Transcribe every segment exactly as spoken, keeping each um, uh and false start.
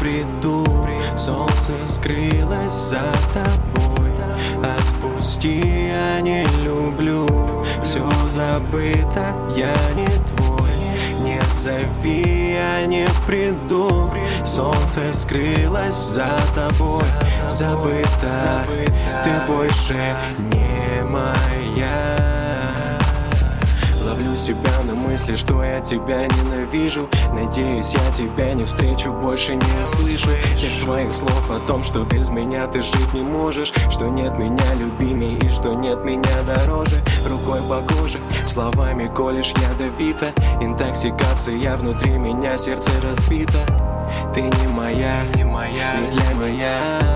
приду. Солнце скрылось за тобой. Отпусти, я не люблю. Все забыто, я не твой. Не зови, я не приду. Солнце скрылось за тобой. Забыто, ты больше не моя. Ловлю себя на мысли, что я тебя ненавижу. Надеюсь, я тебя не встречу, больше не услышу тех твоих слов о том, что без меня ты жить не можешь, что нет меня любимей и что нет меня дороже. Рукой по коже, словами колешь ядовито. Интоксикация внутри меня, сердце разбито. Ты не моя, не моя, не для меня.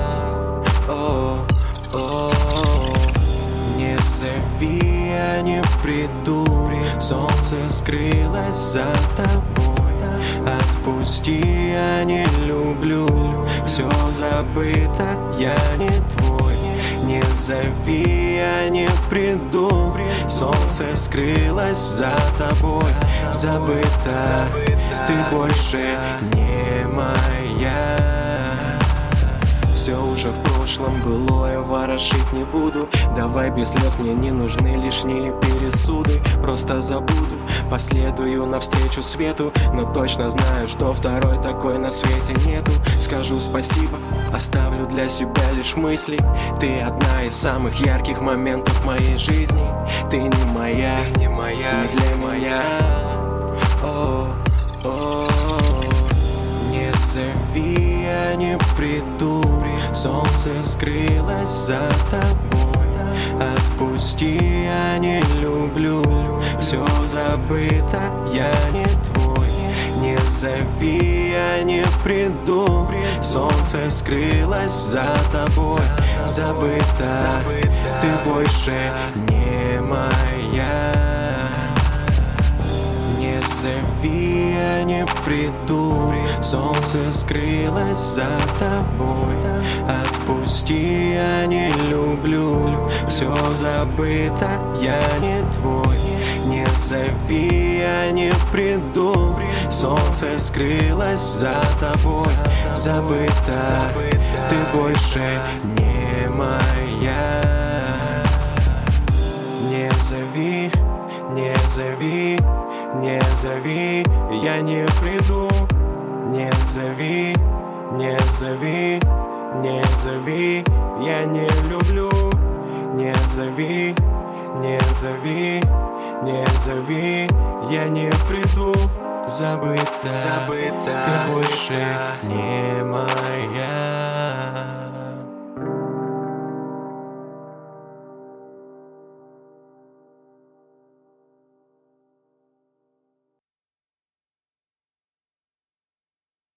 О, о, о. Не зови, я не приду. Солнце скрылось за тобой. Отпусти, я не люблю. Все забыто, я не твой. Не зови, я не приду. Солнце скрылось за тобой. Забыто, ты больше не моя. Все уже в прошлом, былое ворошить не буду. Давай без слез, мне не нужны лишние пересуды. Просто забуду, последую навстречу свету. Но точно знаю, что второй такой на свете нету. Скажу спасибо, оставлю для себя лишь мысли. Ты одна из самых ярких моментов моей жизни. Ты не моя, не моя, не для моя. О, о, не зови, я не приду. Солнце скрылось за тобой. Отпусти, я не люблю. Все забыто, я не твой. Не зови, я не приду. Солнце скрылось за тобой. Забыто, ты больше не моя. Не зови, я не приду. Солнце скрылось за тобой. Отпусти, я не люблю. Все забыто, я не твой. Не зови, я не приду. Солнце скрылось за тобой. Забыто, ты больше не моя. Не зови, не зови, не зови, я не приду. Не зови, не зови, не зови, я не люблю. Не зови, не зови, не зови, я не приду. Забыто, забыто, ты больше не моя.